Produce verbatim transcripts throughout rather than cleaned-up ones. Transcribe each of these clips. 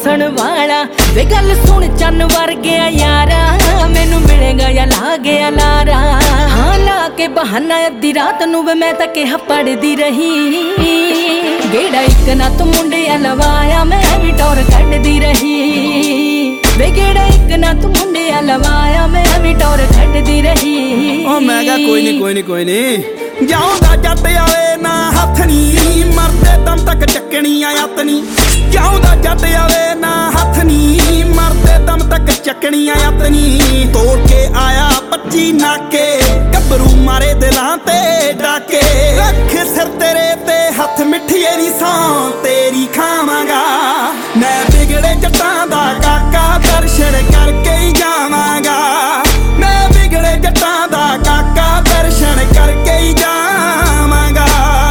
हसन वाला वे गल सुन चन वर्गिया यारा मैनू मिलेगा या ला गया लारा हाँ ला के बहाना अद्धी रात नू वे मैं तां कहा पढ़दी रही गेड़ा इक ना तू मुंडे लवाया मैं भी टौर कड्डदी रही वे गेड़ा इक ना तू मुंडे लवाया मैं भी टौर कड्डदी रही ओ मैं कहा कोई नहीं कोई नहीं कोई नहीं जाऊंगा जट आवे ना हथ नी मरदे दम तक चकनी आयतनी जाऊंगा जट आवे ना हथ नी मरदे दम तक चकनी आयतनी तोड़ के आया पच्ची नाके गबरू मारे दिलां ते डाके रख सिर तेरे ते हथ मिठिए नी सौ तेरी खावांगा मैं बिगड़े जट्टां दा काका दर्शन करके ही जावांगा मैं बिगड़े जट्टां दा काका दर्शन करके ही जावांगा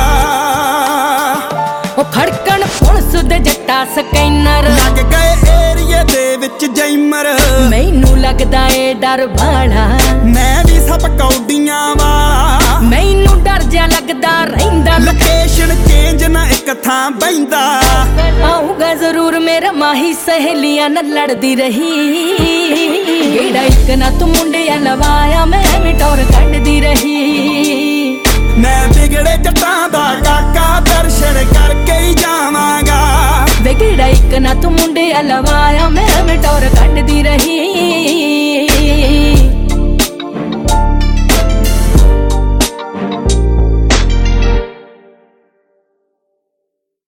ओ खड़कन पुलिस दे जट्टा स्कैनर लग गए एरिए दे विच जैमर मैनू लगदा ए डर बाला मैं भी सब कौडियां वाला मैनू डर जा लगदा रहिंदा लोकेशन चेंज ना एक थां बैंदा आऊगा जरूर मेरा माही सहेलियां न लड़दी रही गेड़ा इक ना तू मुंडे लवाया मैं भी टौर कड्डदी रही मैं बिगड़े जट्टां दा काका दर्शन करके ही जावांगा वे गेड़ा इक ना तू मुंडे लवाया मैं भी टौर कड्डदी रही